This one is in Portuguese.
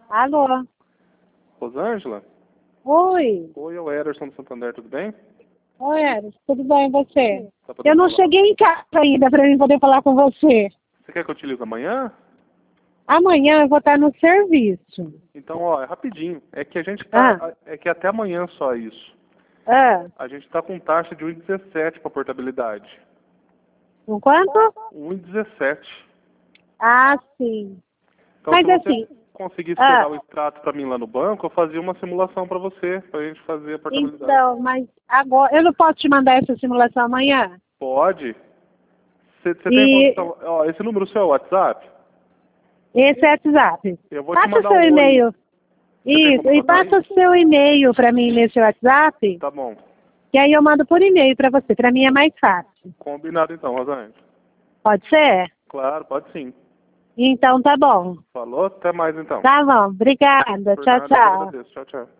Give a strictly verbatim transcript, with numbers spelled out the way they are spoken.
Alô? Rosângela? Oi. Oi, é o Ederson do Santander, tudo bem? Oi, Eros, tudo bem e você? Tá podendo Eu não falar? cheguei em casa ainda para mim poder falar com você. Você quer que eu te ligue amanhã? Amanhã eu vou estar no serviço. Então, ó, é rapidinho. É que a gente tá. Ah, É que até amanhã só isso. ah, A gente tá com taxa de um vírgula dezessete para portabilidade. com quanto? um vírgula dezessete. Ah, sim. Então, Mas se você assim, conseguisse pegar ah, o extrato para mim lá no banco, eu fazia uma simulação para você, pra gente fazer a portabilidade. então, mas agora, eu não posso te mandar essa simulação amanhã? Pode? Você tem E condição? Ó, esse número seu é o WhatsApp? esse é o WhatsApp. Eu vou te Passa o mandar seu um oi. e-mail. Você tem Isso, como e anotar passa aí? o seu e-mail para mim nesse WhatsApp, Tá bom. que aí eu mando por e-mail para você. Para mim é mais fácil. Combinado então, Rosângela. Pode ser? Claro, pode sim. Então tá bom. Falou? Até mais então. Tá bom. Obrigada. Por Tchau, nada, eu que tchau. agradeço. Tchau, tchau.